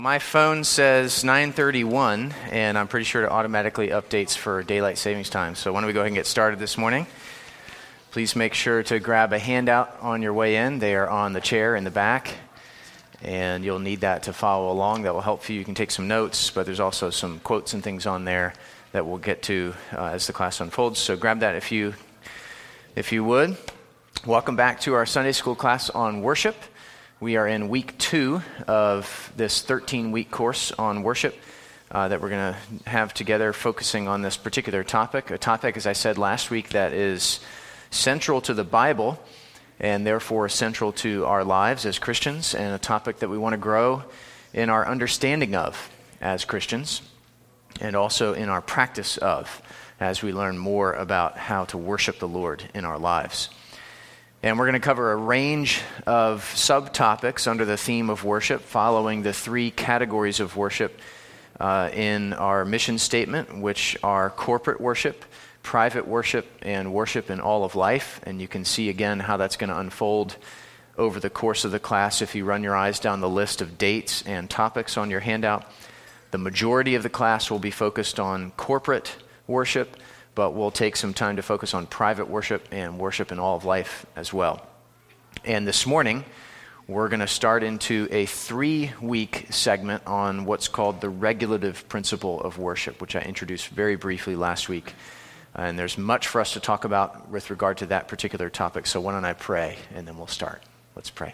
My phone says 9:31, and I'm pretty sure it automatically updates for daylight savings time. So why don't we go ahead and get started this morning? Please make sure to grab a handout on your way in. They are on the chair in the back, and you'll need that to follow along. That will help you. You can take some notes, but there's also some quotes and things on there that we'll get to as the class unfolds. So grab that if you would. Welcome back to our Sunday school class on worship. We are in week 2 of this 13-week course on worship that we're going to have together, focusing on this particular topic. A topic, as I said last week, that is central to the Bible and therefore central to our lives as Christians, and a topic that we want to grow in our understanding of as Christians and also in our practice of as we learn more about how to worship the Lord in our lives. And we're going to cover a range of subtopics under the theme of worship, following the 3 categories of worship in our mission statement, which are corporate worship, private worship, and worship in all of life. And you can see again how that's going to unfold over the course of the class if you run your eyes down the list of dates and topics on your handout. The majority of the class will be focused on corporate worship, but we'll take some time to focus on private worship and worship in all of life as well. And this morning, we're going to start into a 3-week segment on what's called the regulative principle of worship, which I introduced very briefly last week. And there's much for us to talk about with regard to that particular topic. So why don't I pray, and then we'll start. Let's pray.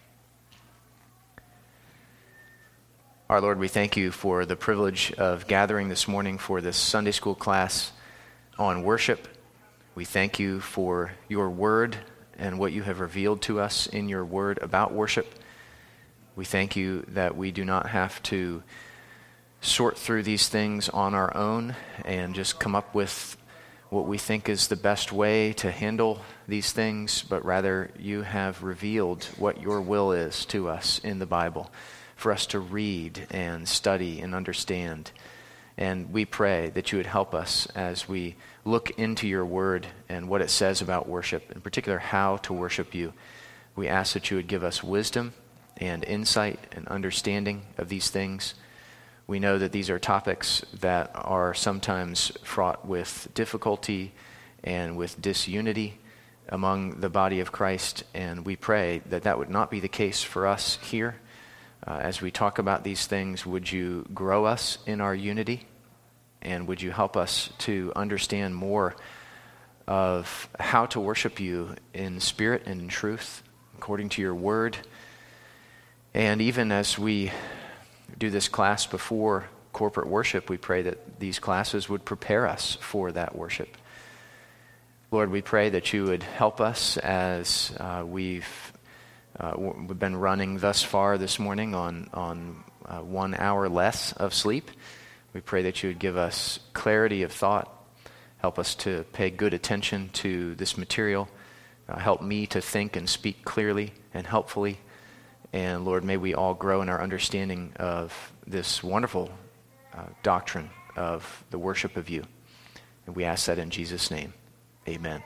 Our Lord, we thank you for the privilege of gathering this morning for this Sunday school class on worship. We thank you for your word and what you have revealed to us in your word about worship. We thank you that we do not have to sort through these things on our own and just come up with what we think is the best way to handle these things, but rather you have revealed what your will is to us in the Bible for us to read and study and understand. And we pray that you would help us as we look into your word and what it says about worship, in particular how to worship you. We ask that you would give us wisdom and insight and understanding of these things. We know that these are topics that are sometimes fraught with difficulty and with disunity among the body of Christ, and we pray that that would not be the case for us here. As we talk about these things, would you grow us in our unity? And would you help us to understand more of how to worship you in spirit and in truth, according to your word? And even as we do this class before corporate worship, we pray that these classes would prepare us for that worship. Lord, we pray that you would help us as we've been running thus far this morning on 1 hour less of sleep. We pray that you would give us clarity of thought, help us to pay good attention to this material, help me to think and speak clearly and helpfully. And Lord, may we all grow in our understanding of this wonderful doctrine of the worship of you. And we ask that in Jesus' name. Amen.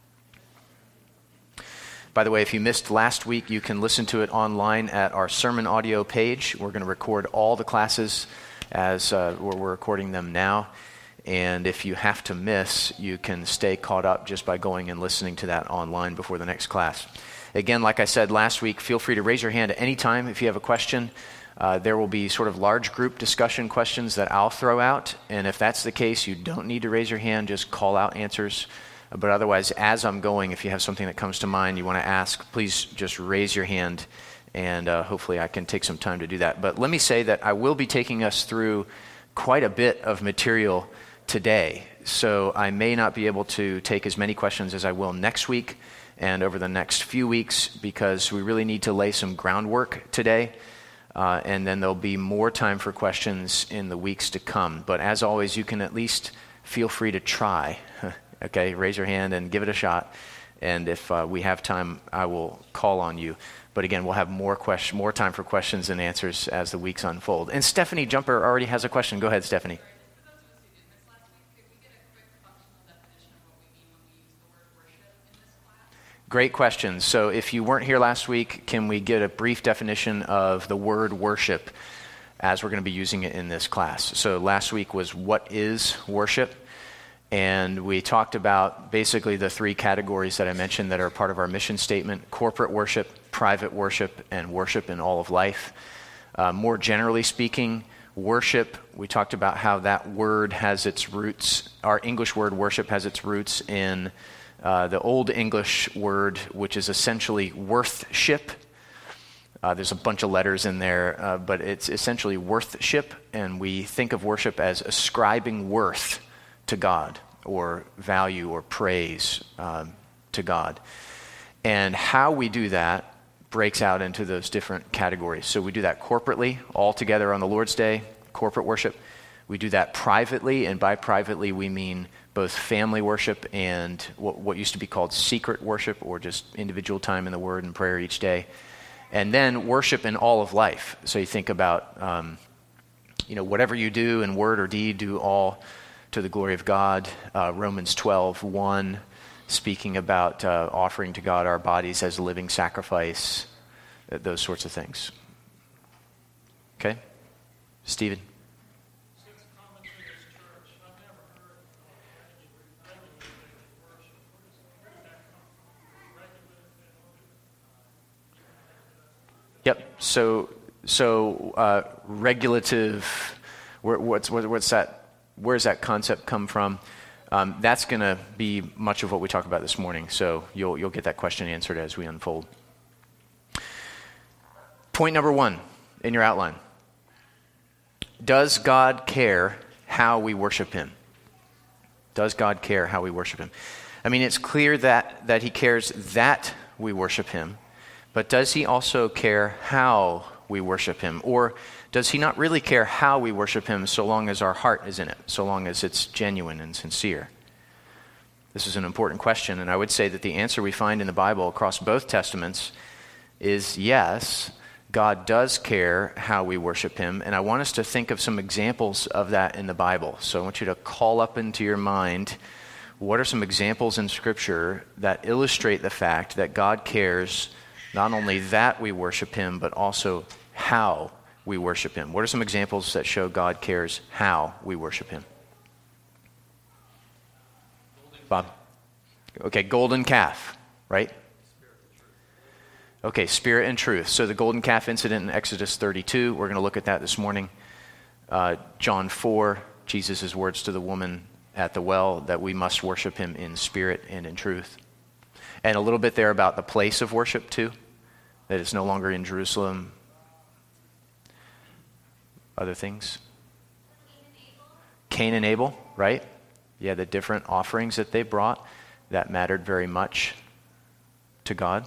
By the way, if you missed last week, you can listen to it online at our sermon audio page. We're going to record all the classes as we're recording them now. And if you have to miss, you can stay caught up just by going and listening to that online before the next class. Again, like I said last week, feel free to raise your hand at any time if you have a question. There will be sort of large group discussion questions that I'll throw out. And if that's the case, you don't need to raise your hand, just call out answers. But otherwise, as I'm going, if you have something that comes to mind you want to ask, please just raise your hand, and hopefully I can take some time to do that. But let me say that I will be taking us through quite a bit of material today, so I may not be able to take as many questions as I will next week and over the next few weeks, because we really need to lay some groundwork today, and then there'll be more time for questions in the weeks to come. But as always, you can at least feel free to try. Okay, raise your hand and give it a shot. And if we have time, I will call on you. But again, we'll have more time for questions and answers as the weeks unfold. And Stephanie Jumper already has a question. Go ahead, Stephanie. Great question. So if you weren't here last week, can we get a brief definition of the word worship? as we're going to be using it in this class. So last week was what is worship? And we talked about basically the three categories that I mentioned that are part of our mission statement: corporate worship, private worship, and worship in all of life. More generally speaking, worship, we talked about how that word has its roots. Our English word worship has its roots in the Old English word, which is essentially worthship. There's a bunch of letters in there, but it's essentially worthship, and we think of worship as ascribing worth to God, or value or praise to God. And how we do that breaks out into those different categories. So we do that corporately, all together on the Lord's Day, corporate worship. We do that privately, and by privately we mean both family worship and what used to be called secret worship, or just individual time in the Word and prayer each day. And then worship in all of life. So you think about, whatever you do in word or deed, do all to the glory of God. Romans 12:1, speaking about offering to God our bodies as a living sacrifice, those sorts of things. Okay? Stephen? Since coming to this church, I've never heard of regulated worship. Where did that come from? Regulated? Yep. So regulative. What's that? Where does that concept come from? That's going to be much of what we talk about this morning. So you'll get that question answered as we unfold. Point number 1 in your outline. Does God care how we worship Him? Does God care how we worship Him? I mean, it's clear that He cares that we worship Him, but does He also care how we worship Him? Or does He not really care how we worship Him so long as our heart is in it, so long as it's genuine and sincere? This is an important question, and I would say that the answer we find in the Bible across both Testaments is yes, God does care how we worship Him, and I want us to think of some examples of that in the Bible. So I want you to call up into your mind, what are some examples in Scripture that illustrate the fact that God cares not only that we worship Him, but also how we worship Him? What are some examples that show God cares how we worship Him? Bob? Okay, golden calf, right? Okay, spirit and truth. So the golden calf incident in Exodus 32, we're going to look at that this morning. John 4, Jesus' words to the woman at the well, that we must worship Him in spirit and in truth. And a little bit there about the place of worship too, that it's no longer in Jerusalem. Other things? Cain and Abel, right? Yeah, the different offerings that they brought, that mattered very much to God.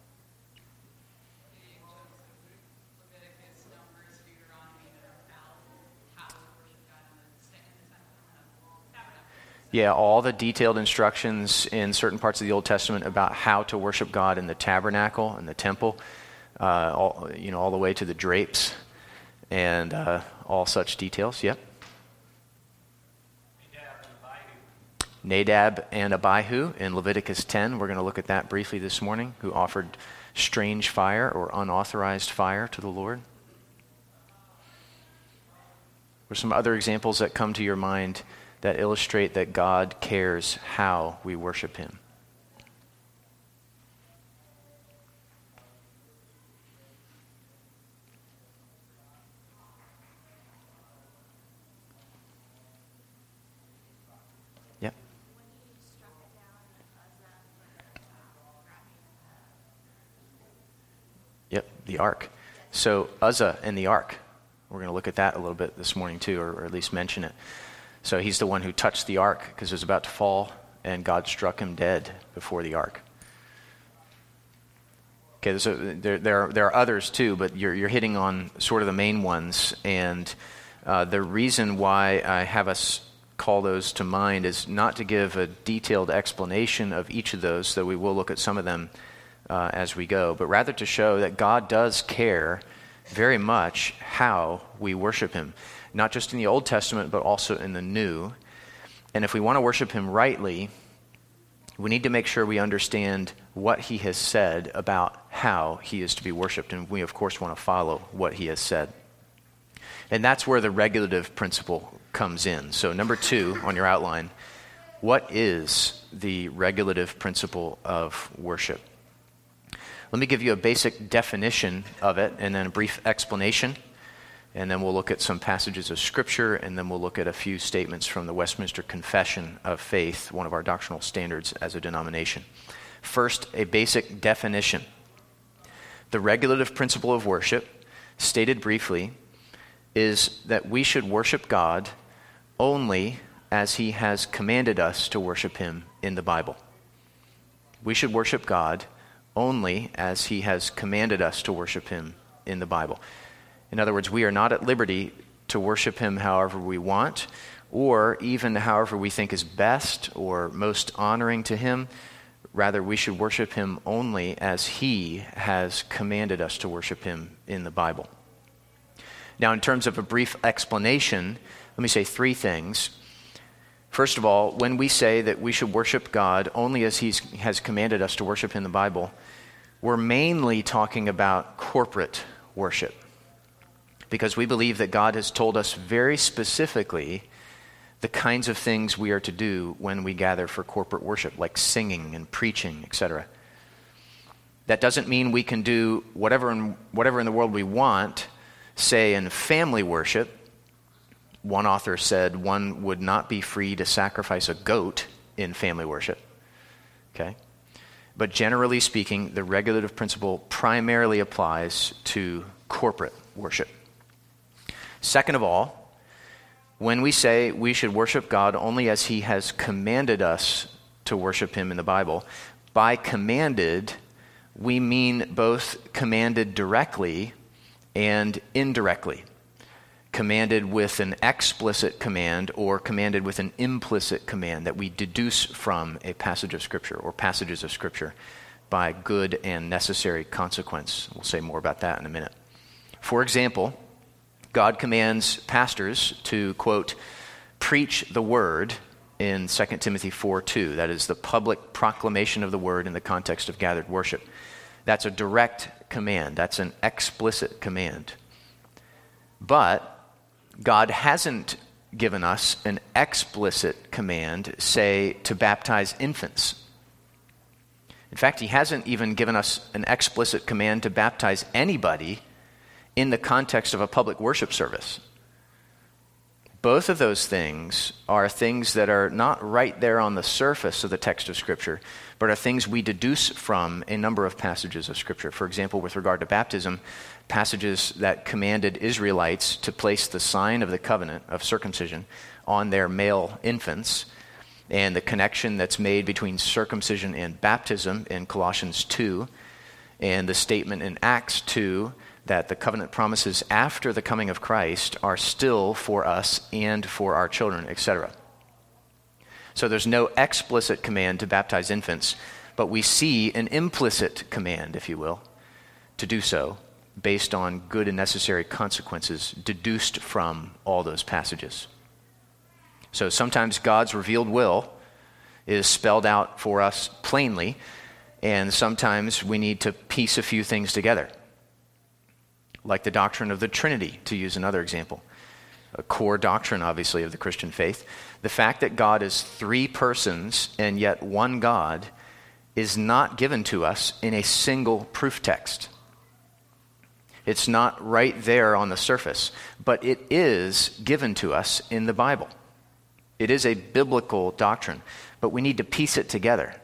Yeah, all the detailed instructions in certain parts of the Old Testament about how to worship God in the tabernacle and the temple, all the way to the drapes and all such details. Yep. Nadab and Abihu in Leviticus 10. We're going to look at that briefly this morning, who offered strange fire or unauthorized fire to the Lord. What are some other examples that come to your mind that illustrate that God cares how we worship Him? Yep. Yep, the ark. So Uzzah and the ark. We're going to look at that a little bit this morning too, or at least mention it. So he's the one who touched the ark because it was about to fall, and God struck him dead before the ark. Okay, so there are others too, but you're hitting on sort of the main ones. And the reason why I have us call those to mind is not to give a detailed explanation of each of those, though we will look at some of them as we go, but rather to show that God does care very much how we worship Him, not just in the Old Testament, but also in the New. And if we want to worship Him rightly, we need to make sure we understand what He has said about how He is to be worshiped, and we, of course, want to follow what He has said. And that's where the regulative principle comes in. So number 2 on your outline, what is the regulative principle of worship? Let me give you a basic definition of it and then a brief explanation. And then we'll look at some passages of Scripture, and then we'll look at a few statements from the Westminster Confession of Faith, one of our doctrinal standards as a denomination. First, a basic definition. The regulative principle of worship, stated briefly, is that we should worship God only as He has commanded us to worship Him in the Bible. We should worship God only as He has commanded us to worship Him in the Bible. In other words, we are not at liberty to worship Him however we want, or even however we think is best or most honoring to Him. Rather, we should worship Him only as He has commanded us to worship Him in the Bible. Now, in terms of a brief explanation, let me say 3 things. First of all, when we say that we should worship God only as He has commanded us to worship in the Bible, we're mainly talking about corporate worship, because we believe that God has told us very specifically the kinds of things we are to do when we gather for corporate worship, like singing and preaching, etc. That doesn't mean we can do whatever in the world we want, say in family worship. One author said one would not be free to sacrifice a goat in family worship. Okay? But generally speaking, the regulative principle primarily applies to corporate worship. Second of all, when we say we should worship God only as He has commanded us to worship Him in the Bible, by commanded, we mean both commanded directly and indirectly. Commanded with an explicit command or commanded with an implicit command that we deduce from a passage of Scripture or passages of Scripture by good and necessary consequence. We'll say more about that in a minute. For example, God commands pastors to, quote, preach the word in 2 Timothy 4:2. That is the public proclamation of the word in the context of gathered worship. That's a direct command. That's an explicit command. But God hasn't given us an explicit command, say, to baptize infants. In fact, He hasn't even given us an explicit command to baptize anybody in the context of a public worship service. Both of those things are things that are not right there on the surface of the text of Scripture, but are things we deduce from a number of passages of Scripture. For example, with regard to baptism, passages that commanded Israelites to place the sign of the covenant of circumcision on their male infants, and the connection that's made between circumcision and baptism in Colossians 2, and the statement in Acts 2 that the covenant promises after the coming of Christ are still for us and for our children, etc. So there's no explicit command to baptize infants, but we see an implicit command, if you will, to do so based on good and necessary consequences deduced from all those passages. So sometimes God's revealed will is spelled out for us plainly, and sometimes we need to piece a few things together, like the doctrine of the Trinity, to use another example. A core doctrine, obviously, of the Christian faith. The fact that God is 3 persons and yet one God is not given to us in a single proof text. It's not right there on the surface, but it is given to us in the Bible. It is a biblical doctrine, but we need to piece it together.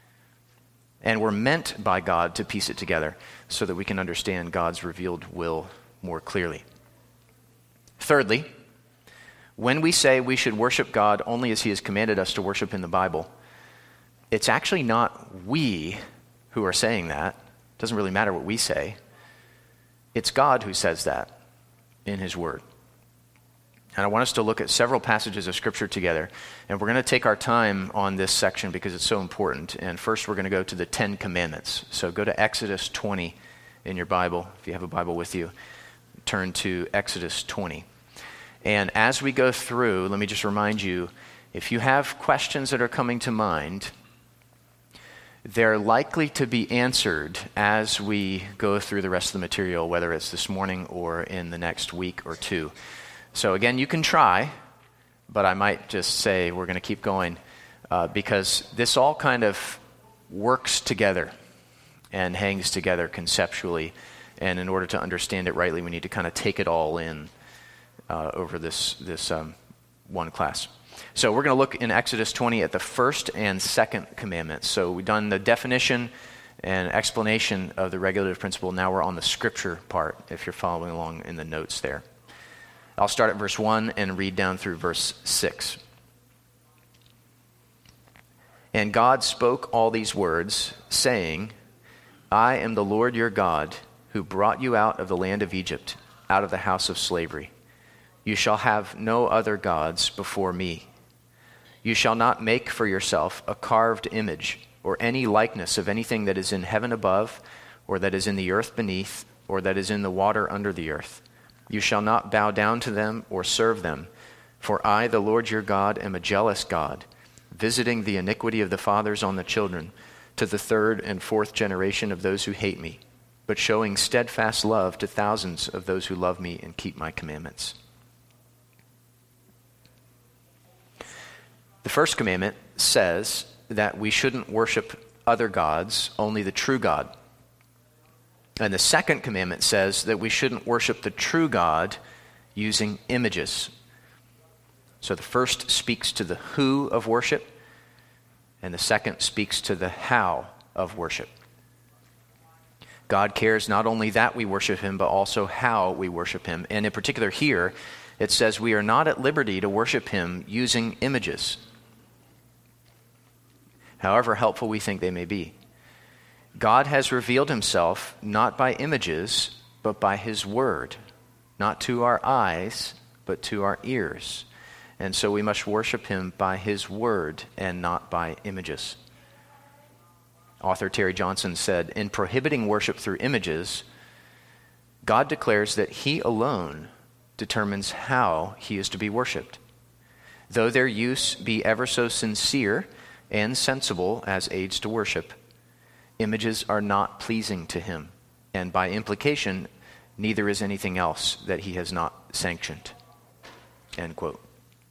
And we're meant by God to piece it together so that we can understand God's revealed will more clearly. Thirdly, when we say we should worship God only as He has commanded us to worship in the Bible, it's actually not we who are saying that. It doesn't really matter what we say. It's God who says that in His Word. And I want us to look at several passages of Scripture together. And we're going to take our time on this section because it's so important. And first we're going to go to the 10 Commandments. So go to Exodus 20 in your Bible. If you have a Bible with you, turn to Exodus 20. And as we go through, let me just remind you, if you have questions that are coming to mind, they're likely to be answered as we go through the rest of the material, whether it's this morning or in the next week or two. So again, you can try, but I might just say we're going to keep going because this all kind of works together and hangs together conceptually. And in order to understand it rightly, we need to kind of take it all in over this one class. So we're going to look in Exodus 20 at the first and second commandments. So we've done the definition and explanation of the regulative principle. Now we're on the scripture part, if you're following along in the notes there. I'll start at verse 1 and read down through verse 6. And God spoke all these words, saying, I am the Lord your God, who brought you out of the land of Egypt, out of the house of slavery. You shall have no other gods before me. You shall not make for yourself a carved image or any likeness of anything that is in heaven above, or that is in the earth beneath, or that is in the water under the earth. You shall not bow down to them or serve them, for I, the Lord your God, am a jealous God, visiting the iniquity of the fathers on the children, to the third and fourth generation of those who hate me, but showing steadfast love to thousands of those who love me and keep my commandments. The first commandment says that we shouldn't worship other gods, only the true God. And the second commandment says that we shouldn't worship the true God using images. So the first speaks to the who of worship, and the second speaks to the how of worship. God cares not only that we worship him, but also how we worship him. And in particular here, it says we are not at liberty to worship him using images, however helpful we think they may be. God has revealed himself not by images, but by his word, not to our eyes, but to our ears. And so we must worship him by his word and not by images. Author Terry Johnson said, in prohibiting worship through images, God declares that he alone determines how he is to be worshiped. Though their use be ever so sincere and sensible as aids to worship, images are not pleasing to him, and by implication, neither is anything else that he has not sanctioned. End quote.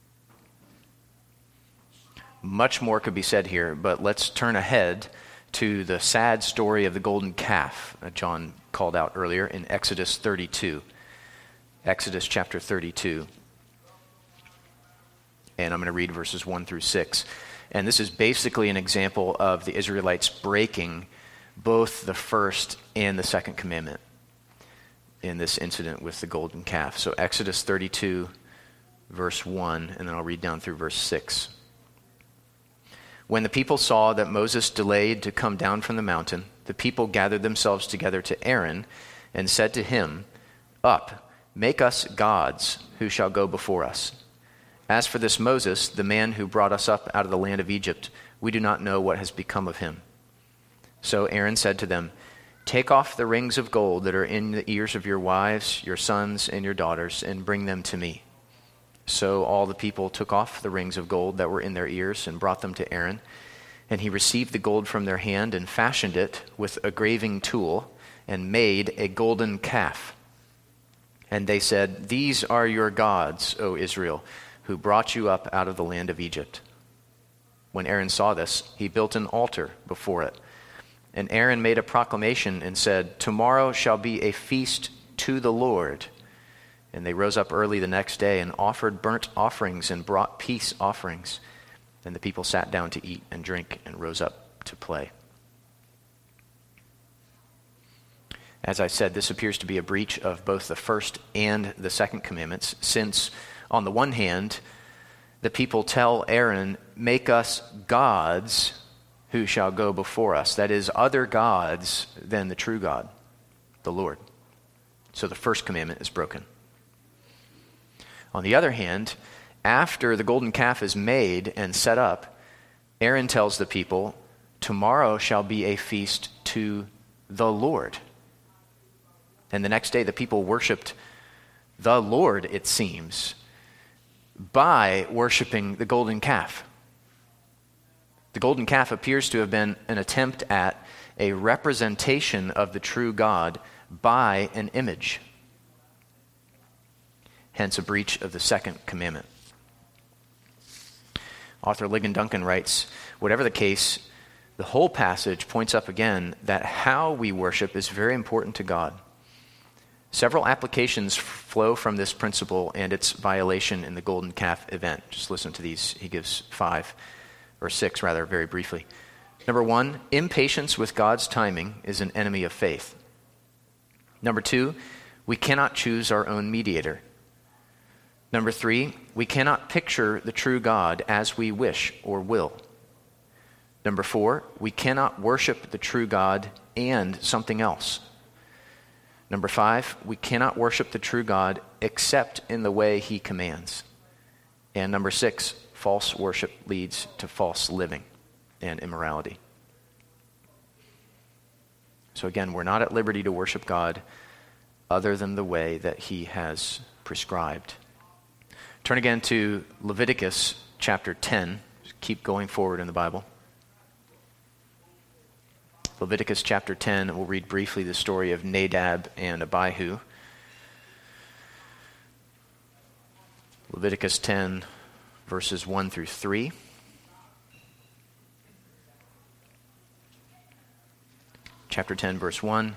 Much more could be said here, but let's turn ahead to the sad story of the golden calf that John called out earlier in Exodus 32. Exodus chapter 32. And I'm going to read verses 1 through 6. And this is basically an example of the Israelites breaking both the first and the second commandment in this incident with the golden calf. So Exodus 32, verse 1, and then I'll read down through verse 6. When the people saw that Moses delayed to come down from the mountain, the people gathered themselves together to Aaron and said to him, Up, make us gods who shall go before us. As for this Moses, the man who brought us up out of the land of Egypt, we do not know what has become of him. So Aaron said to them, Take off the rings of gold that are in the ears of your wives, your sons, and your daughters, and bring them to me. So all the people took off the rings of gold that were in their ears and brought them to Aaron. And he received the gold from their hand and fashioned it with a graving tool and made a golden calf. And they said, These are your gods, O Israel, who brought you up out of the land of Egypt. When Aaron saw this, he built an altar before it. And Aaron made a proclamation and said, Tomorrow shall be a feast to the Lord. And they rose up early the next day and offered burnt offerings and brought peace offerings. Then the people sat down to eat and drink and rose up to play. As I said, this appears to be a breach of both the first and the second commandments, since on the one hand, the people tell Aaron, Make us gods who shall go before us. That is, other gods than the true God, the Lord. So the first commandment is broken. On the other hand, after the golden calf is made and set up, Aaron tells the people, Tomorrow shall be a feast to the Lord. And the next day the people worshiped the Lord, it seems, by worshiping the golden calf. The golden calf appears to have been an attempt at a representation of the true God by an image. Hence a breach of the second commandment. Author Ligon Duncan writes, whatever the case, the whole passage points up again that how we worship is very important to God. Several applications flow from this principle and its violation in the golden calf event. Just listen to these. He gives 6 very briefly. Number 1, impatience with God's timing is an enemy of faith. Number 2, we cannot choose our own mediator. Number 3, we cannot picture the true God as we wish or will. Number 4, we cannot worship the true God and something else. Number 5, we cannot worship the true God except in the way he commands. And number 6, false worship leads to false living and immorality. So again, we're not at liberty to worship God other than the way that he has prescribed. Turn again to Leviticus chapter 10. Just keep going forward in the Bible. Leviticus chapter 10, we'll read briefly the story of Nadab and Abihu. Leviticus 10, verses 1 through 3. Chapter 10, verse 1.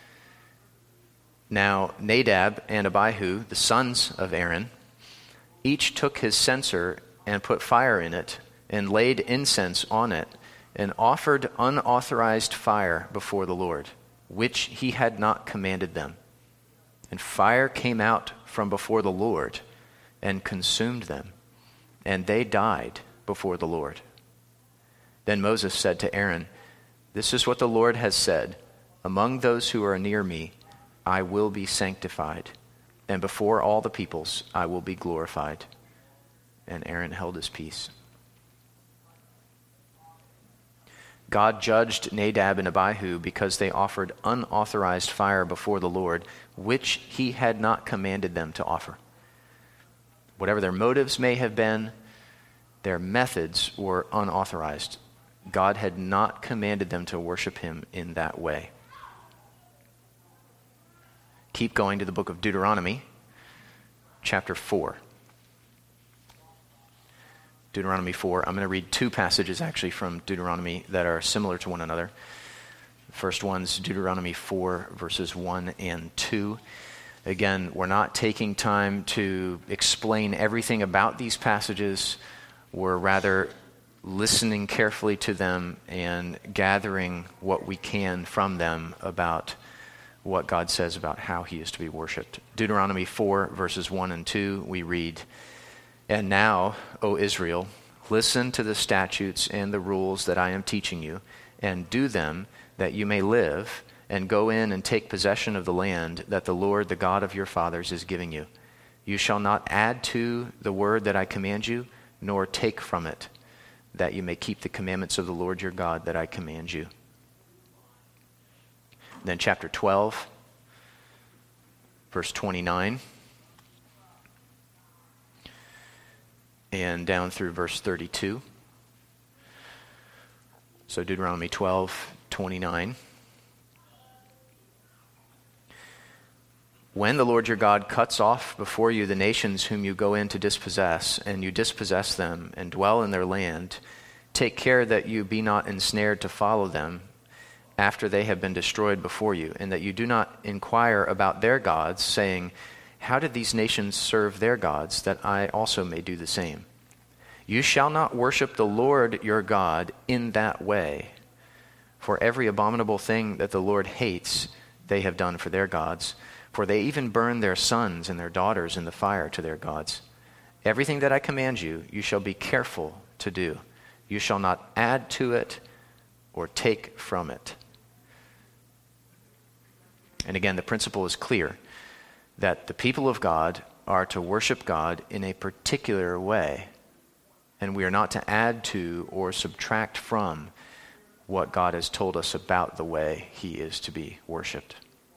Now Nadab and Abihu, the sons of Aaron, each took his censer and put fire in it and laid incense on it and offered unauthorized fire before the Lord, which he had not commanded them. And fire came out from before the Lord and consumed them, and they died before the Lord. Then Moses said to Aaron, "This is what the Lord has said, among those who are near me, I will be sanctified, and before all the peoples I will be glorified." And Aaron held his peace. God judged Nadab and Abihu because they offered unauthorized fire before the Lord, which he had not commanded them to offer. Whatever their motives may have been, their methods were unauthorized. God had not commanded them to worship him in that way. Keep going to the book of Deuteronomy, chapter 4. Deuteronomy 4. I'm going to read 2 passages actually from Deuteronomy that are similar to one another. The first one's Deuteronomy 4, verses 1 and 2. Again, we're not taking time to explain everything about these passages. We're rather listening carefully to them and gathering what we can from them about what God says about how he is to be worshipped. Deuteronomy 4, verses 1 and 2, we read, "And now, O Israel, listen to the statutes and the rules that I am teaching you, and do them that you may live, and go in and take possession of the land that the Lord, the God of your fathers, is giving you. You shall not add to the word that I command you, nor take from it, that you may keep the commandments of the Lord your God that I command you." Then chapter 12, verse 29. And down through verse 32. So Deuteronomy 12, 29. "When the Lord your God cuts off before you the nations whom you go in to dispossess, and you dispossess them and dwell in their land, take care that you be not ensnared to follow them after they have been destroyed before you, and that you do not inquire about their gods, saying, 'How did these nations serve their gods, that I also may do the same?' You shall not worship the Lord your God in that way. For every abominable thing that the Lord hates, they have done for their gods. For they even burn their sons and their daughters in the fire to their gods. Everything that I command you, you shall be careful to do. You shall not add to it or take from it." And again, the principle is clear, that the people of God are to worship God in a particular way, and we are not to add to or subtract from what God has told us about the way he is to be worshiped.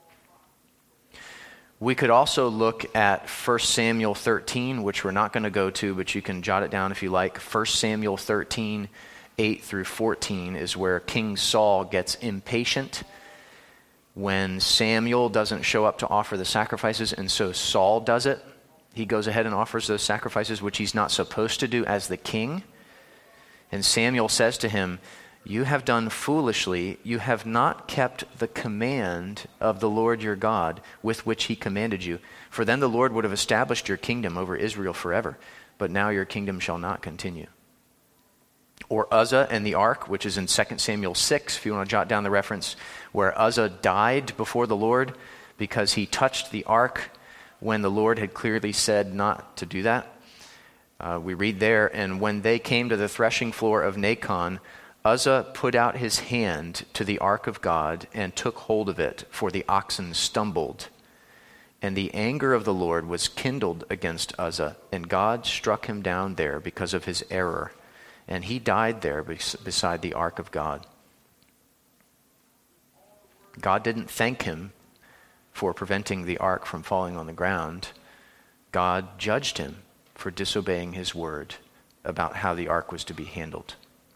We could also look at 1 Samuel 13, which we're not going to go to, but you can jot it down if you like. 1 Samuel 13 8 through 14 is where King Saul gets impatient when Samuel doesn't show up to offer the sacrifices, and so Saul does it. He goes ahead and offers those sacrifices, which he's not supposed to do as the king. And Samuel says to him, "You have done foolishly. You have not kept the command of the Lord your God with which he commanded you. For then the Lord would have established your kingdom over Israel forever. But now your kingdom shall not continue." Or Uzzah and the ark, which is in 2 Samuel 6, if you want to jot down the reference, where Uzzah died before the Lord because he touched the ark when the Lord had clearly said not to do that. We read there, "And when they came to the threshing floor of Nacon, Uzzah put out his hand to the ark of God and took hold of it, for the oxen stumbled. And the anger of the Lord was kindled against Uzzah, and God struck him down there because of his error. And he died there beside the ark of God." God didn't thank him for preventing the ark from falling on the ground. God judged him for disobeying his word about how the ark was to be handled.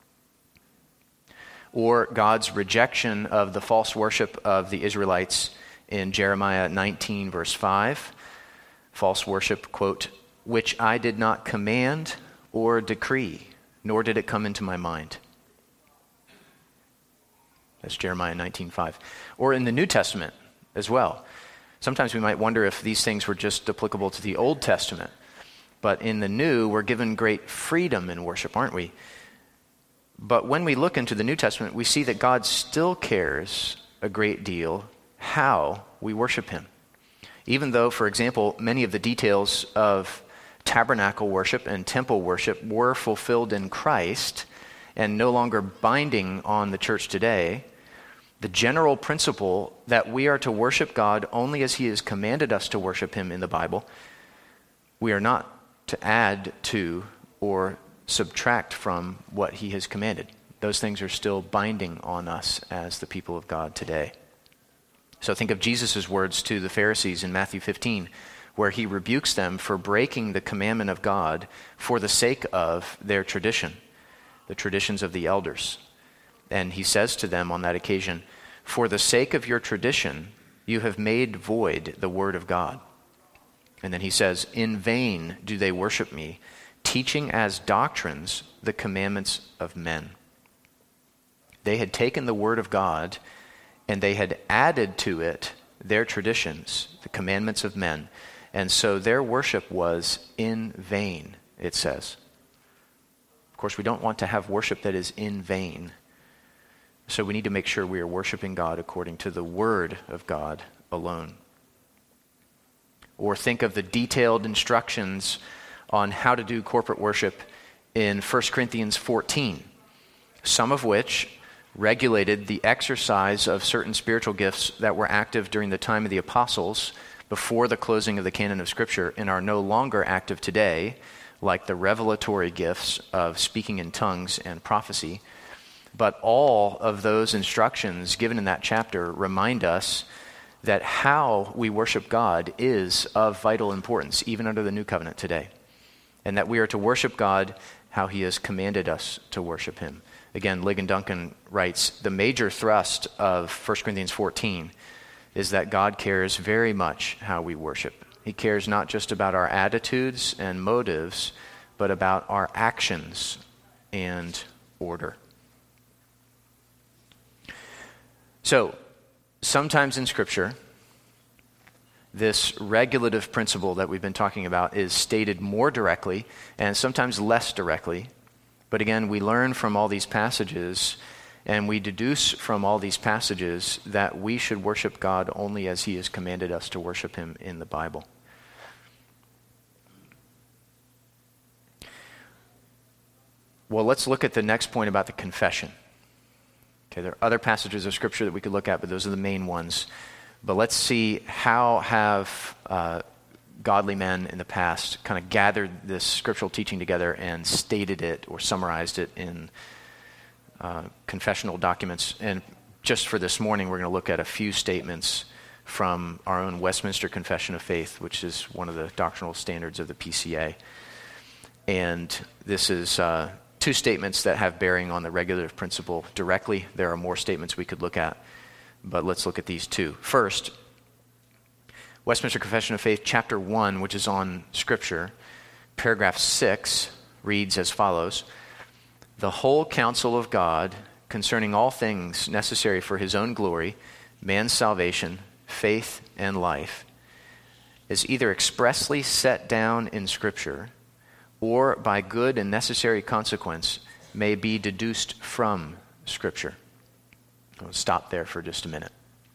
Or God's rejection of the false worship of the Israelites in Jeremiah 19, verse 5. False worship, quote, "which I did not command or decree, nor did it come into my mind." That's Jeremiah 19:5. Or in the New Testament as well. Sometimes we might wonder if these things were just applicable to the Old Testament. But in the New, we're given great freedom in worship, aren't we? But when we look into the New Testament, we see that God still cares a great deal how we worship him. Even though, for example, many of the details of tabernacle worship and temple worship were fulfilled in Christ and no longer binding on the church today, the general principle that we are to worship God only as he has commanded us to worship him in the Bible, we are not to add to or subtract from what he has commanded. Those things are still binding on us as the people of God today. So think of Jesus' words to the Pharisees in Matthew 15, where he rebukes them for breaking the commandment of God for the sake of their tradition, the traditions of the elders. And he says to them on that occasion, "For the sake of your tradition, you have made void the word of God." And then he says, "In vain do they worship me, teaching as doctrines the commandments of men." They had taken the word of God and they had added to it their traditions, the commandments of men. And so their worship was in vain, it says. Of course, we don't want to have worship that is in vain. So we need to make sure we are worshiping God according to the word of God alone. Or think of the detailed instructions on how to do corporate worship in 1 Corinthians 14, some of which regulated the exercise of certain spiritual gifts that were active during the time of the apostles before the closing of the canon of Scripture and are no longer active today, like the revelatory gifts of speaking in tongues and prophecy. But all of those instructions given in that chapter remind us that how we worship God is of vital importance, even under the New Covenant today, and that we are to worship God how he has commanded us to worship him. Again, Ligon Duncan writes, the major thrust of 1 Corinthians 14 is that God cares very much how we worship. He cares not just about our attitudes and motives, but about our actions and order. So, sometimes in Scripture, this regulative principle that we've been talking about is stated more directly and sometimes less directly. But again, we learn from all these passages and we deduce from all these passages that we should worship God only as he has commanded us to worship him in the Bible. Well, let's look at the next point about the confession. Okay, there are other passages of Scripture that we could look at, but those are the main ones. But let's see how have godly men in the past kind of gathered this scriptural teaching together and stated it or summarized it in confessional documents. And just for this morning, we're going to look at a few statements from our own Westminster Confession of Faith, which is one of the doctrinal standards of the PCA. And this is two statements that have bearing on the regulative principle directly. There are more statements we could look at, but let's look at these two. First, Westminster Confession of Faith, chapter 1, which is on Scripture, paragraph 6, reads as follows: "The whole counsel of God concerning all things necessary for his own glory, man's salvation, faith, and life, is either expressly set down in Scripture, or by good and necessary consequence may be deduced from Scripture." I'll stop there for just a minute.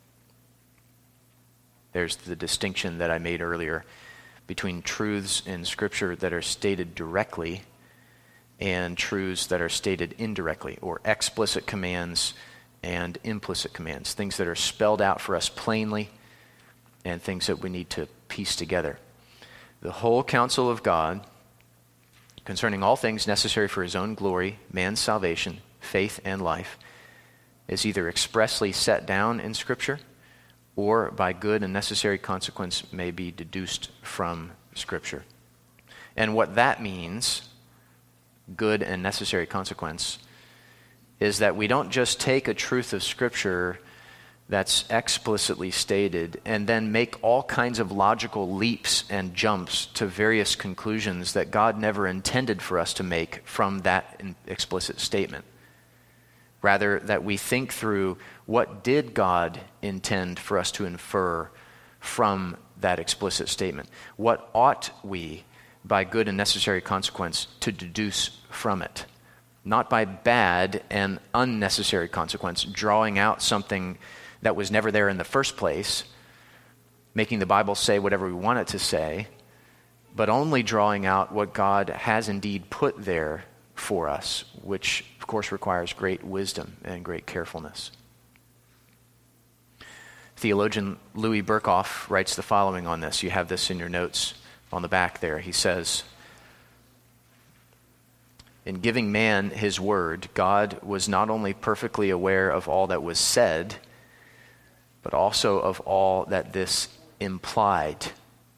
There's the distinction that I made earlier between truths in Scripture that are stated directly and truths that are stated indirectly, or explicit commands and implicit commands, things that are spelled out for us plainly and things that we need to piece together. The whole counsel of God concerning all things necessary for his own glory, man's salvation, faith, and life, is either expressly set down in Scripture or by good and necessary consequence may be deduced from Scripture. And what that means, good and necessary consequence, is that we don't just take a truth of Scripture that's explicitly stated and then make all kinds of logical leaps and jumps to various conclusions that God never intended for us to make from that explicit statement. Rather, that we think through, what did God intend for us to infer from that explicit statement? What ought we, by good and necessary consequence, to deduce from it? Not by bad and unnecessary consequence, drawing out something that was never there in the first place, making the Bible say whatever we want it to say, but only drawing out what God has indeed put there for us, which of course requires great wisdom and great carefulness. Theologian Louis Berkhoff writes the following on this. You have this in your notes on the back there. He says, "In giving man his word, God was not only perfectly aware of all that was said, but also of all that this implied.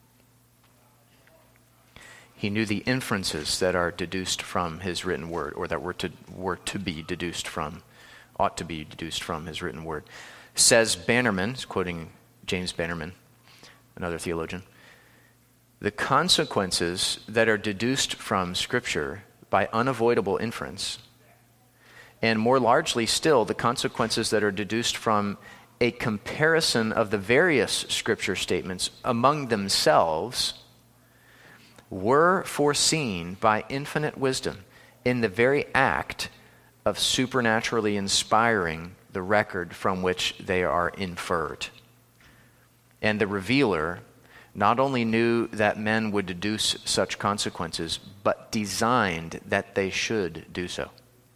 He knew the inferences that are deduced from his written word, or that were to be deduced from, ought to be deduced from his written word." Says Bannerman, quoting James Bannerman, another theologian, "The consequences that are deduced from Scripture by unavoidable inference, and more largely still, the consequences that are deduced from a comparison of the various Scripture statements among themselves, were foreseen by infinite wisdom in the very act of supernaturally inspiring the record from which they are inferred. And the revealer not only knew that men would deduce such consequences, but designed that they should do so.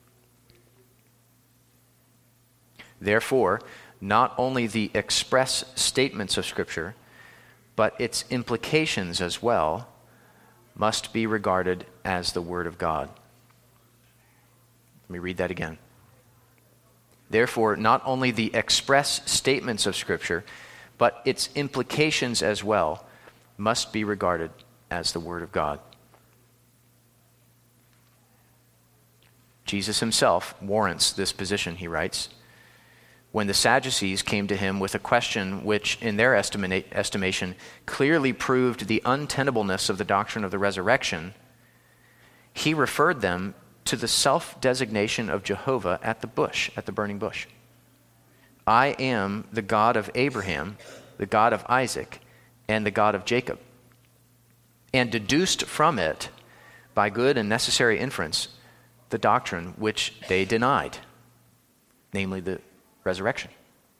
Therefore, not only the express statements of Scripture, but its implications as well, must be regarded as the Word of God." Let me read that again. Therefore, not only the express statements of Scripture, but its implications as well, must be regarded as the Word of God. Jesus himself warrants this position, he writes. When the Sadducees came to him with a question which, in their estimation, clearly proved the untenableness of the doctrine of the resurrection, he referred them to the self-designation of Jehovah at the burning bush. "I am the God of Abraham, the God of Isaac, and the God of Jacob," and deduced from it, by good and necessary inference, the doctrine which they denied, namely the resurrection.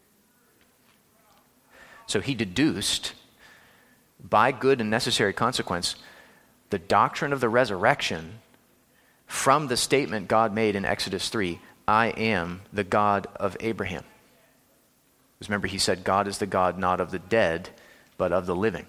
So he deduced, by good and necessary consequence, the doctrine of the resurrection from the statement God made in Exodus 3, "I am the God of Abraham." Because remember, he said God is the God not of the dead, but of the living.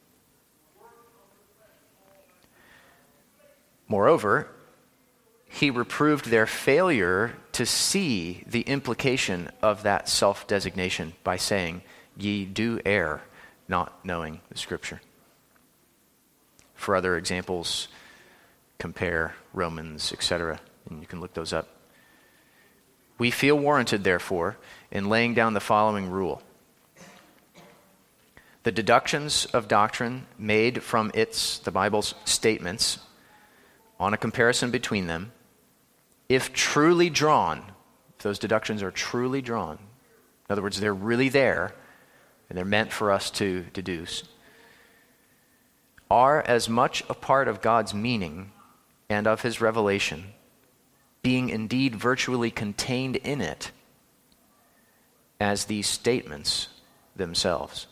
Moreover, he reproved their failure to see the implication of that self-designation by saying, "Ye do err, not knowing the Scripture." For other examples, compare Romans, etc. and you can look those up. We feel warranted, therefore, in laying down the following rule. The deductions of doctrine made from the Bible's statements, on a comparison between them, if truly drawn, if those deductions are truly drawn, in other words, they're really there, and they're meant for us to deduce, are as much a part of God's meaning and of his revelation, being indeed virtually contained in it, as these statements themselves.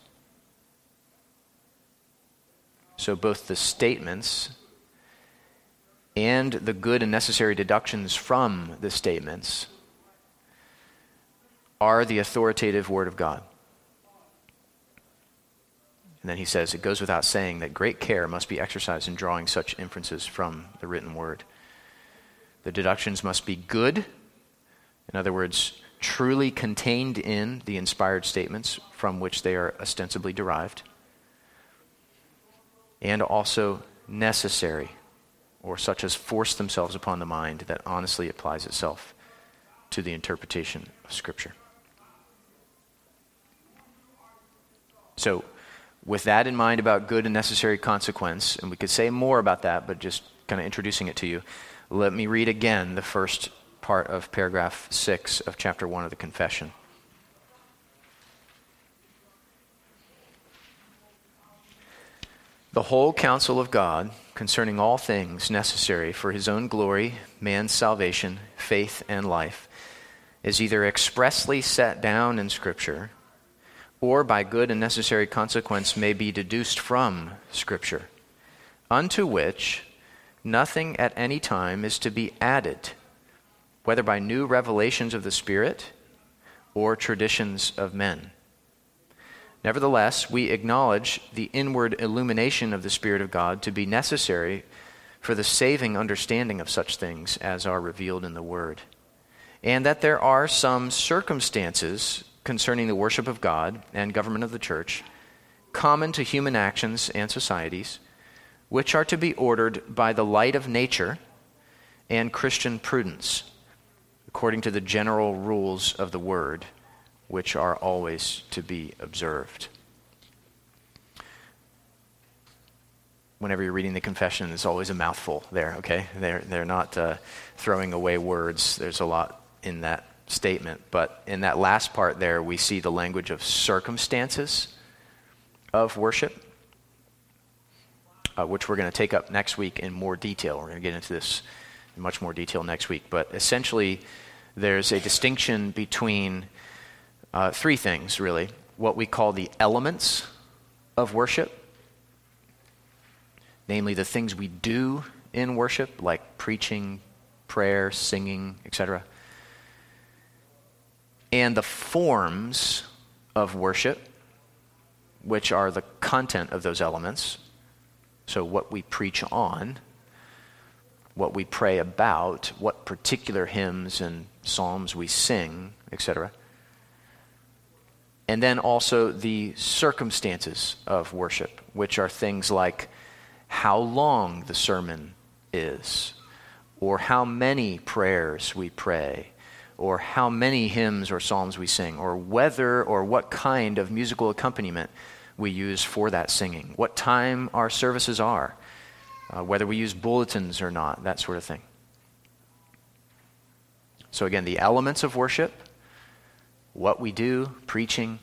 So both the statements and the good and necessary deductions from the statements are the authoritative Word of God. And then he says, it goes without saying that great care must be exercised in drawing such inferences from the written Word. The deductions must be good, in other words, truly contained in the inspired statements from which they are ostensibly derived, and also necessary, or such as force themselves upon the mind that honestly applies itself to the interpretation of Scripture. So, with that in mind about good and necessary consequence, and we could say more about that, but just kind of introducing it to you, let me read again the first part of paragraph 6 of chapter 1 of the Confession. The whole counsel of God concerning all things necessary for his own glory, man's salvation, faith, and life is either expressly set down in Scripture or by good and necessary consequence may be deduced from Scripture, unto which nothing at any time is to be added, whether by new revelations of the Spirit or traditions of men. Nevertheless, we acknowledge the inward illumination of the Spirit of God to be necessary for the saving understanding of such things as are revealed in the Word, and that there are some circumstances concerning the worship of God and government of the church, common to human actions and societies, which are to be ordered by the light of nature and Christian prudence, according to the general rules of the Word, which are always to be observed. Whenever you're reading the Confession, there's always a mouthful there, okay? They're not throwing away words. There's a lot in that statement. But in that last part there, we see the language of circumstances of worship, which we're going to take up next week in more detail. We're going to get into this in much more detail next week. But essentially, there's a distinction between three things, really. What we call the elements of worship, namely the things we do in worship, like preaching, prayer, singing, etc. And the forms of worship, which are the content of those elements. So what we preach on, what we pray about, what particular hymns and psalms we sing, etc. And then also the circumstances of worship, which are things like how long the sermon is, or how many prayers we pray, or how many hymns or psalms we sing, or whether or what kind of musical accompaniment we use for that singing, what time our services are, whether we use bulletins or not, that sort of thing. So again, the elements of worship, what we do, preaching,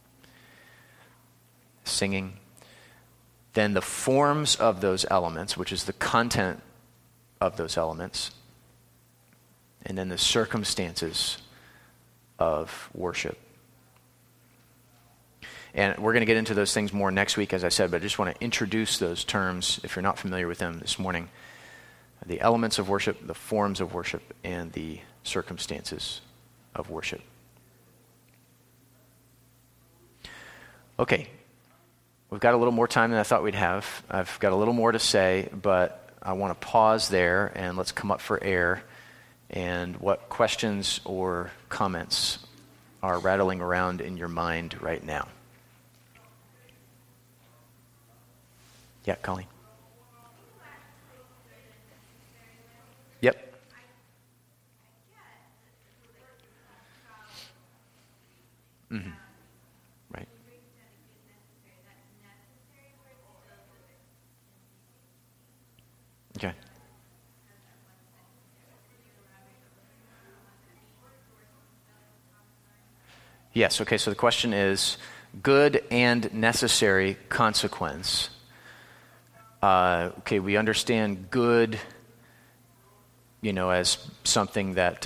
singing, then the forms of those elements, which is the content of those elements, and then the circumstances of worship. And we're going to get into those things more next week, as I said, but I just want to introduce those terms, if you're not familiar with them this morning. The elements of worship, the forms of worship, and the circumstances of worship. Okay, we've got a little more time than I thought we'd have. I've got a little more to say, but I want to pause there and let's come up for air. And what questions or comments are rattling around in your mind right now? Yeah, Colleen. Yep. Yes, okay, so the question is good and necessary consequence. Okay, we understand good, as something that,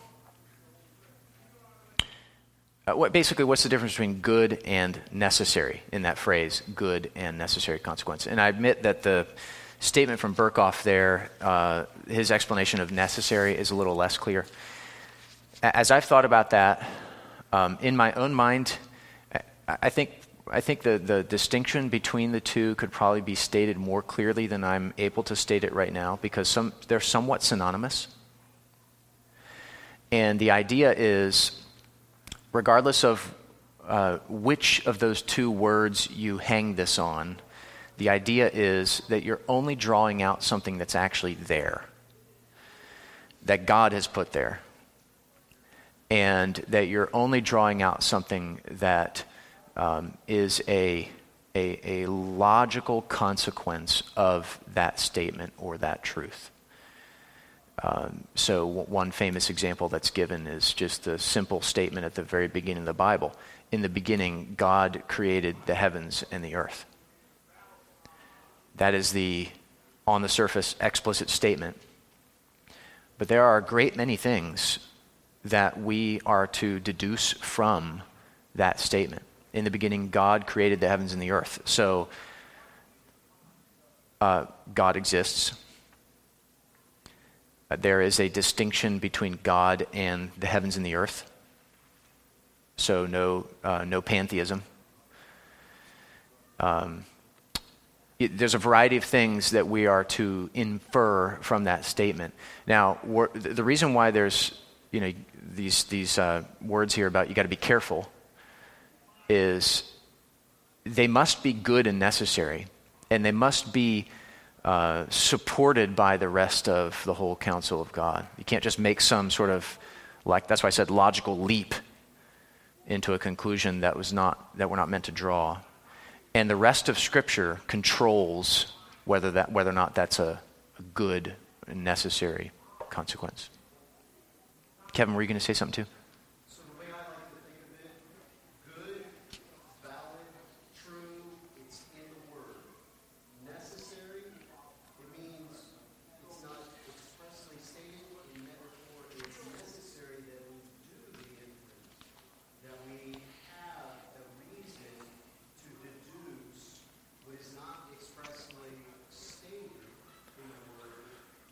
what's the difference between good and necessary in that phrase, good and necessary consequence? And I admit that the statement from Berkhoff there, his explanation of necessary is a little less clear. As I've thought about that, in my own mind, I think the distinction between the two could probably be stated more clearly than I'm able to state it right now, because they're somewhat synonymous. And the idea is, regardless of which of those two words you hang this on, the idea is that you're only drawing out something that's actually there, that God has put there, and that you're only drawing out something that is a logical consequence of that statement or that truth. So one famous example that's given is just the simple statement at the very beginning of the Bible. In the beginning, God created the heavens and the earth. That is the, on the surface, explicit statement. But there are a great many things that we are to deduce from that statement. In the beginning, God created the heavens and the earth. So, God exists. There is a distinction between God and the heavens and the earth. So no pantheism. There's a variety of things that we are to infer from that statement. Now, the reason why there's these words here about you got to be careful is they must be good and necessary, and they must be supported by the rest of the whole counsel of God. You can't just make some sort of, that's why I said logical leap into a conclusion that we're not meant to draw. And the rest of Scripture controls whether or not that's a good and necessary consequence. Kevin, were you going to say something too? So the way I like to think of it, good, valid, true, it's in the Word. Necessary, it means it's not expressly stated, and therefore it's necessary that we do the inference, that we have a reason to deduce what is not expressly stated in the Word.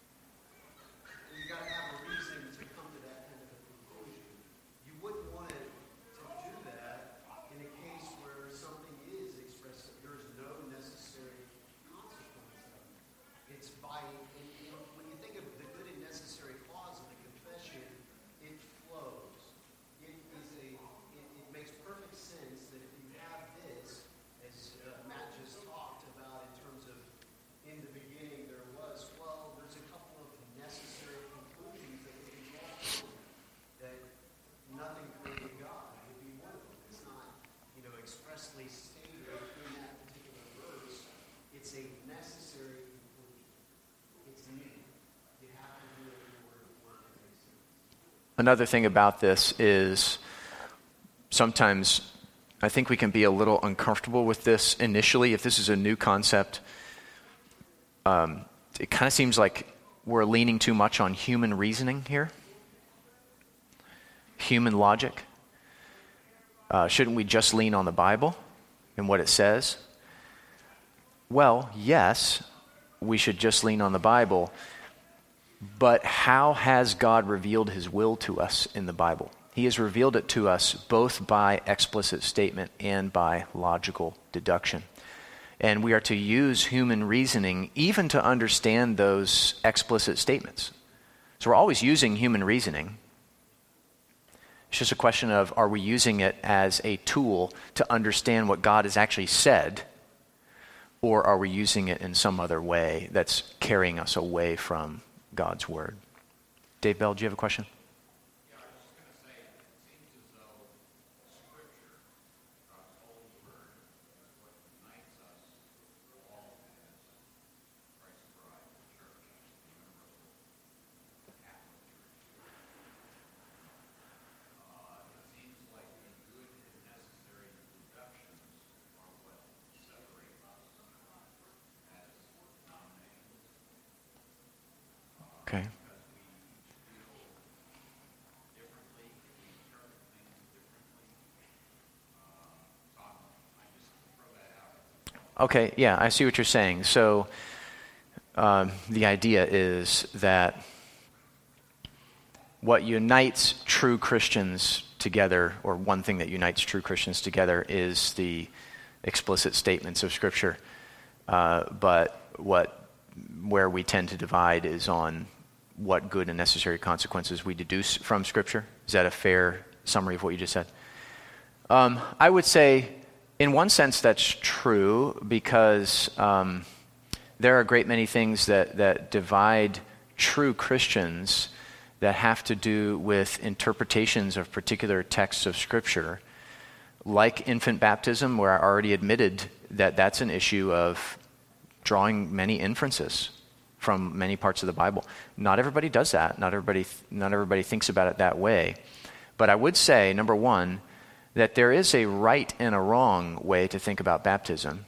You got to have a reason to come to that kind of a conclusion. You wouldn't want to do that in a case where something is expressed that there is no necessary consequence of it. It's when you think of the good and necessary clause of the confession, it flows. It makes perfect sense that if you have this, as Matt just talked about in terms of in the beginning there's a couple of necessary conclusions that we can draw from that nothing created God would be one of them. It's not, expressly stated in that particular verse. It's a necessary conclusion. It's needed. You have to do it in order for it to make sense. Another thing about this is sometimes I think we can be a little uncomfortable with this initially. If this is a new concept, it kind of seems like we're leaning too much on human reasoning here, human logic. Shouldn't we just lean on the Bible and what it says? Well, yes, we should just lean on the Bible, but how has God revealed his will to us in the Bible? He has revealed it to us both by explicit statement and by logical deduction. And we are to use human reasoning even to understand those explicit statements. So we're always using human reasoning. It's just a question of, are we using it as a tool to understand what God has actually said, or are we using it in some other way that's carrying us away from God's word? Dave Bell, do you have a question? Okay. Okay, yeah, I see what you're saying. So the idea is that what unites true Christians together, or one thing that unites true Christians together, is the explicit statements of Scripture. But where we tend to divide is on what good and necessary consequences we deduce from Scripture. Is that a fair summary of what you just said? I would say, in one sense, that's true, because there are a great many things that divide true Christians that have to do with interpretations of particular texts of Scripture, like infant baptism, where I already admitted that that's an issue of drawing many inferences from many parts of the Bible. Not everybody does that. Not everybody thinks about it that way. But I would say, number one, that there is a right and a wrong way to think about baptism.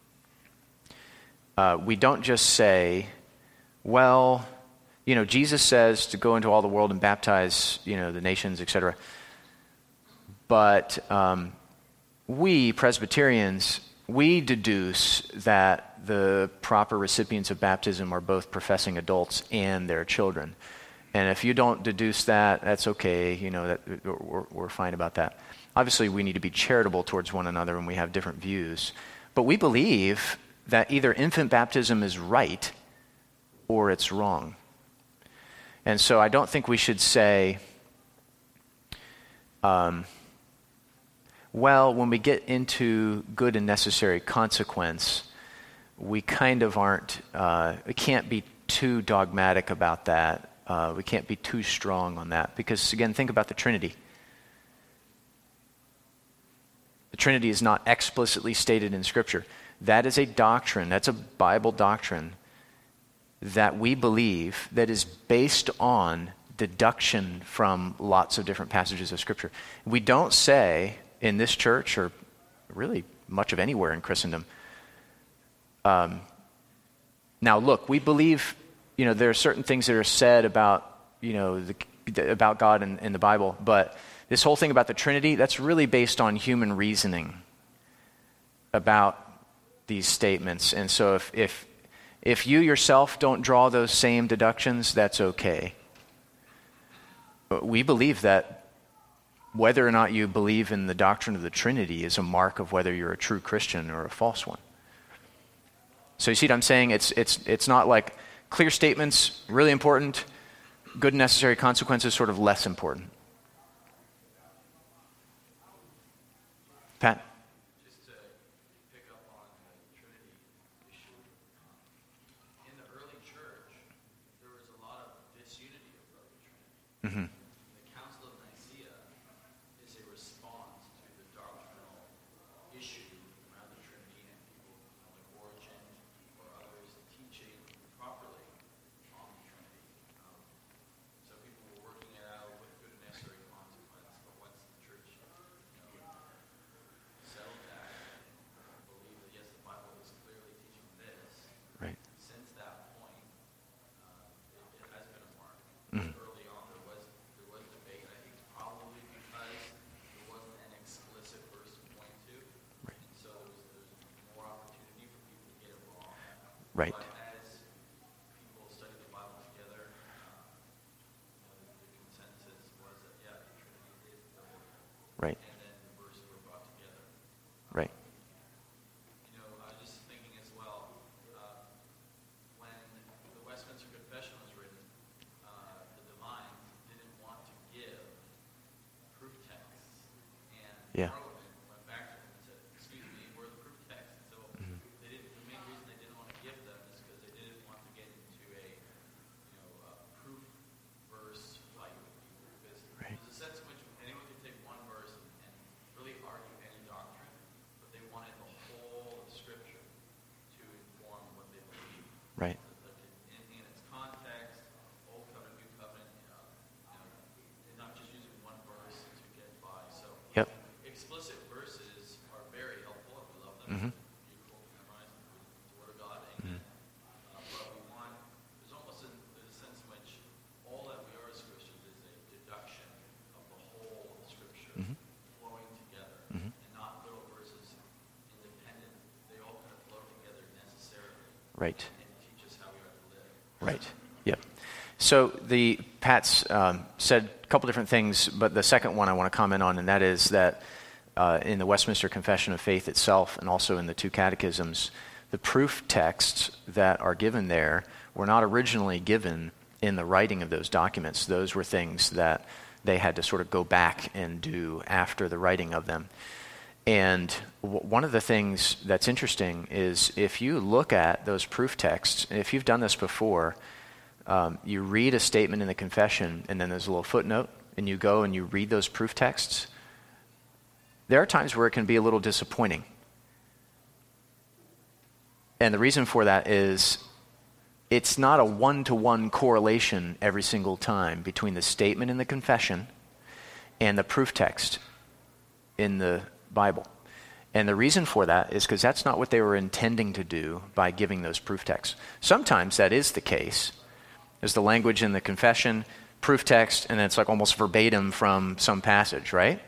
We don't just say, well, Jesus says to go into all the world and baptize, the nations, etc. But we, Presbyterians, we deduce that the proper recipients of baptism are both professing adults and their children. And if you don't deduce that, that's okay. That we're fine about that. Obviously, we need to be charitable towards one another, and we have different views. But we believe that either infant baptism is right or it's wrong. And so I don't think we should say, well, when we get into good and necessary consequence, we kind of we can't be too dogmatic about that. We can't be too strong on that. Because, again, think about the Trinity. The Trinity is not explicitly stated in Scripture. That is a doctrine, that's a Bible doctrine that we believe that is based on deduction from lots of different passages of Scripture. We don't say in this church, or really much of anywhere in Christendom, now look, we believe, there are certain things that are said about, about God in the Bible, but this whole thing about the Trinity, that's really based on human reasoning about these statements. And so if you yourself don't draw those same deductions, that's okay. But we believe that whether or not you believe in the doctrine of the Trinity is a mark of whether you're a true Christian or a false one. So you see what I'm saying? It's not like clear statements, really important, good and necessary consequences, sort of less important. Pat? Just to pick up on the Trinity issue, in the early church, there was a lot of disunity about the Trinity. Mm-hmm. The Council of Nicaea is a response to the doctrinal issue around the Trinity and people like Origen or others teaching properly on the Trinity. So people were working it out with good and necessary consequence, but once the church settled that and believed that, yes, the Bible is clearly teaching this. Right. Since that point, it has been a mark. Mhm. Early on, there was Right. and teach us how we are to live. Right. Yep. So Pat's said a couple different things, but the second one I want to comment on, and that is that in the Westminster Confession of Faith itself, and also in the two catechisms, the proof texts that are given there were not originally given in the writing of those documents. Those were things that they had to sort of go back and do after the writing of them. And one of the things that's interesting is if you look at those proof texts, and if you've done this before, you read a statement in the confession, and then there's a little footnote, and you go and you read those proof texts. There are times where it can be a little disappointing. And the reason for that is it's not a one-to-one correlation every single time between the statement in the confession and the proof text in the Bible. And the reason for that is because that's not what they were intending to do by giving those proof texts. Sometimes that is the case. There's the language in the confession, proof text, and it's like almost verbatim from some passage, right?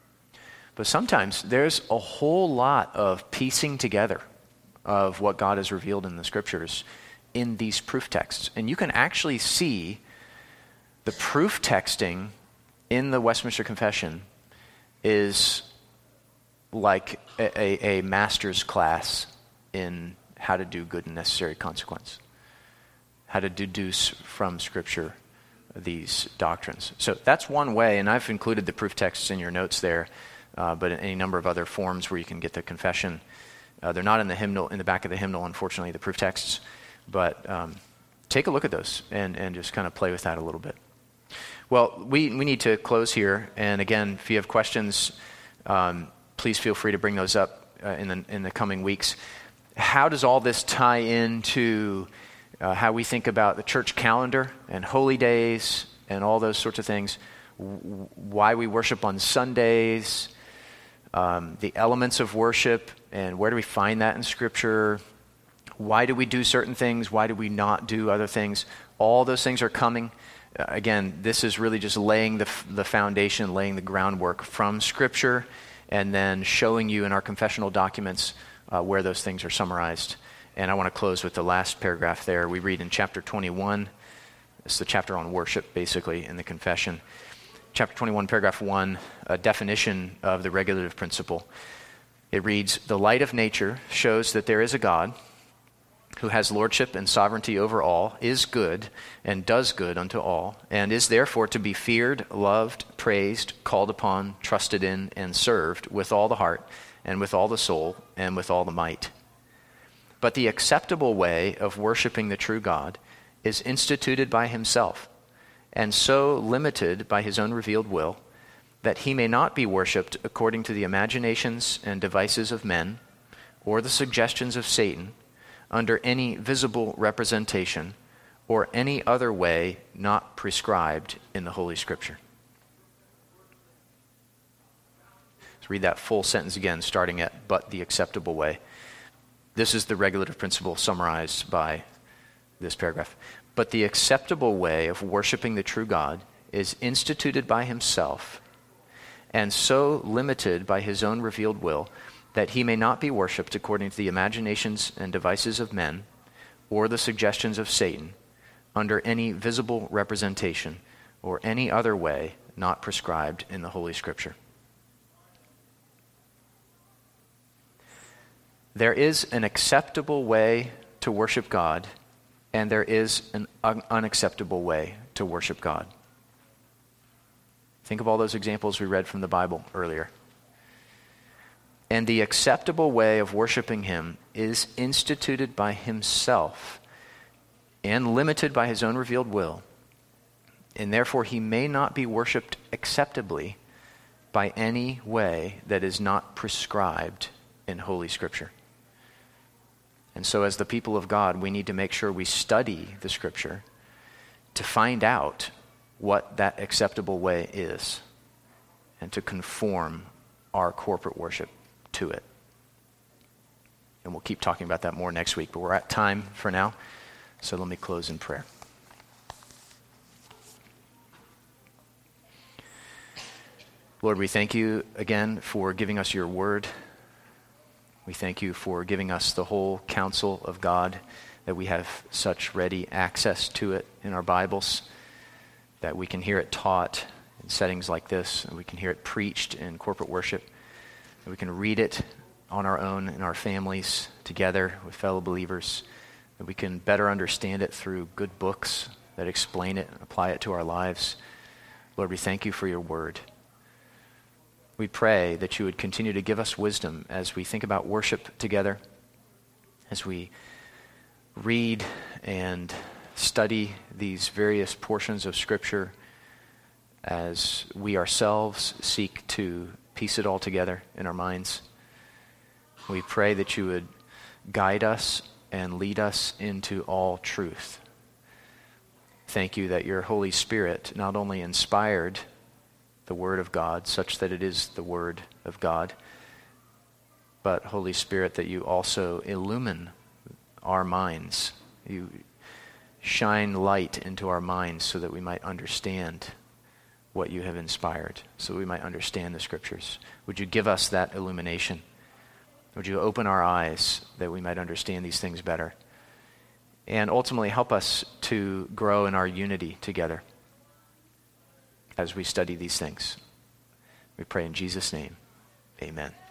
But sometimes there's a whole lot of piecing together of what God has revealed in the Scriptures in these proof texts. And you can actually see the proof texting in the Westminster Confession is like a master's class in how to do good and necessary consequence, how to deduce from Scripture these doctrines. So that's one way, and I've included the proof texts in your notes there, but in any number of other forms where you can get the confession. They're not in the hymnal, in the back of the hymnal, unfortunately, the proof texts, but take a look at those and just kind of play with that a little bit. Well, we need to close here, and again, if you have questions, please feel free to bring those up in the coming weeks. How does all this tie into how we think about the church calendar and holy days and all those sorts of things? Why we worship on Sundays, the elements of worship, and where do we find that in Scripture? Why do we do certain things? Why do we not do other things? All those things are coming. Again, this is really just laying the foundation, laying the groundwork from Scripture, and then showing you in our confessional documents where those things are summarized. And I want to close with the last paragraph there. We read in chapter 21. It's the chapter on worship, basically, in the confession. Chapter 21, paragraph 1, a definition of the regulative principle. It reads, "The light of nature shows that there is a God who has lordship and sovereignty over all, is good, and does good unto all, and is therefore to be feared, loved, praised, called upon, trusted in, and served with all the heart, and with all the soul, and with all the might. But the acceptable way of worshiping the true God is instituted by himself, and so limited by his own revealed will, that he may not be worshipped according to the imaginations and devices of men, or the suggestions of Satan, under any visible representation, or any other way not prescribed in the Holy Scripture." Let's read that full sentence again, starting at "but the acceptable way." This is the regulative principle summarized by this paragraph. "But the acceptable way of worshiping the true God is instituted by himself, and so limited by his own revealed will, that he may not be worshipped according to the imaginations and devices of men, or the suggestions of Satan, under any visible representation, or any other way not prescribed in the Holy Scripture." There is an acceptable way to worship God, and there is an unacceptable way to worship God. Think of all those examples we read from the Bible earlier. And the acceptable way of worshiping him is instituted by himself and limited by his own revealed will, and therefore he may not be worshipped acceptably by any way that is not prescribed in Holy Scripture. And so as the people of God, we need to make sure we study the Scripture to find out what that acceptable way is and to conform our corporate worship to it. And we'll keep talking about that more next week, but we're at time for now, so let me close in prayer. Lord, we thank you again for giving us your word. We thank you for giving us the whole counsel of God that we have such ready access to it in our Bibles, that we can hear it taught in settings like this, and we can hear it preached in corporate worship, that we can read it on our own in our families together with fellow believers, that we can better understand it through good books that explain it and apply it to our lives. Lord, we thank you for your word. We pray that you would continue to give us wisdom as we think about worship together, as we read and study these various portions of Scripture, as we ourselves seek to piece it all together in our minds. We pray that you would guide us and lead us into all truth. Thank you that your Holy Spirit not only inspired the Word of God such that it is the Word of God, but Holy Spirit, that you also illumine our minds. You shine light into our minds so that we might understand what you have inspired, so we might understand the Scriptures. Would you give us that illumination? Would you open our eyes that we might understand these things better? And ultimately help us to grow in our unity together as we study these things. We pray in Jesus' name. Amen.